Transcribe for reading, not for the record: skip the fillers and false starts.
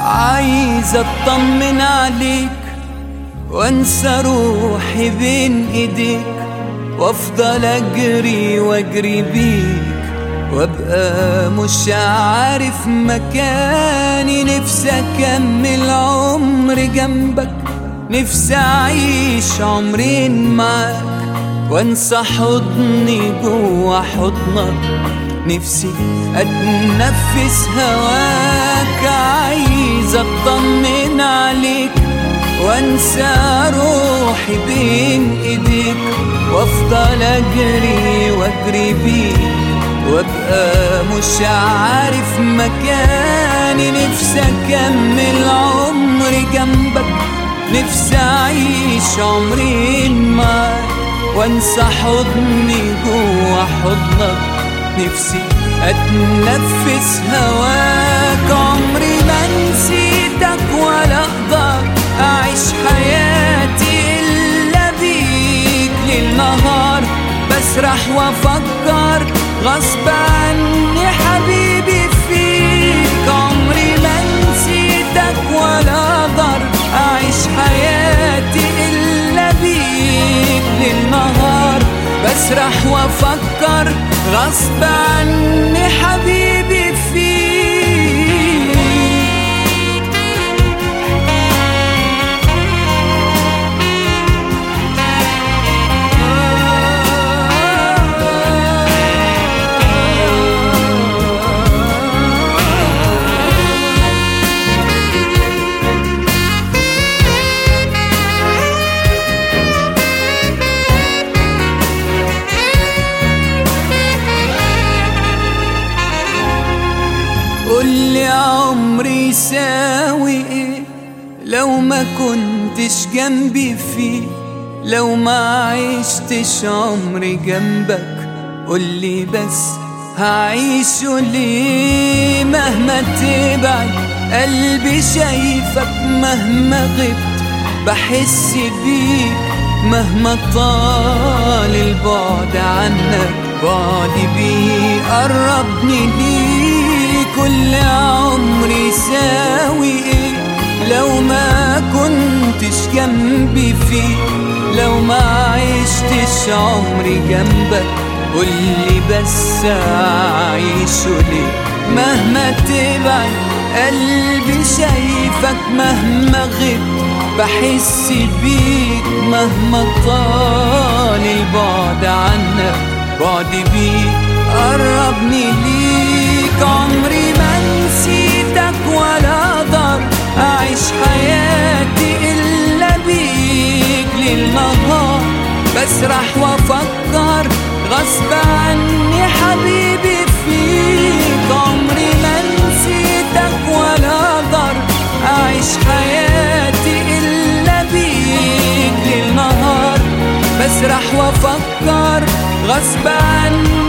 عايز اطمن عليك وانسى روحي بين ايديك، وافضل اجري واجري بيك وابقى مش عارف مكاني. نفسي اكمل عمري جنبك، نفسي اعيش عمرين معاك وانسى حضني جوا حضنك. نفسي اتنفس هواك، عايز اطمن عليك وانسى روحي بين ايديك، وافضل اجري واجري بيك وابقى مش عارف مكاني. نفسي اكمل عمري جنبك، نفسي اعيش عمرين معاك وانسى حضني جوا حضنك. نفسي اتنفس هواك، عمري ما نسيتك ولا اقدر اعيش حياتي الا بيك. ليل نهار بسرح وافكر غصب عني حبيبي فيك. عمري ما نسيتك ولا اقدر اعيش حياتي الا بيك. ليل نهار بسرح وافكر غصب عني حبيبي فيك. قولي عمري يساوي ايه لو ما كنتش جنبي فيه، لو ما عشتش عمري جنبك. قولي بس هعيشه ليه مهما تبعد قلبي شايفك، مهما غبت بحس بيك، مهما طال البعد عنك بعدي بيه قربني ليك. كل عمري يساوي ايه لو ما كنتش جنبي فيه، لو ما عشتش عمري جنبك. قولي بس اعيشه ليه مهما تبعد قلبي شايفك، مهما غبت بحس بيك، مهما طال البعد عنك بعدي بيك قربني ليك. عمري ما نسيتك ولا اقدر اعيش حياتي الا بيك. ليل نهار بسرح وافكر غصب عني حبيبي فيك. عمري ما نسيتك ولا اقدر اعيش حياتي الا بيك. ليل نهار بسرح وافكر غصب عني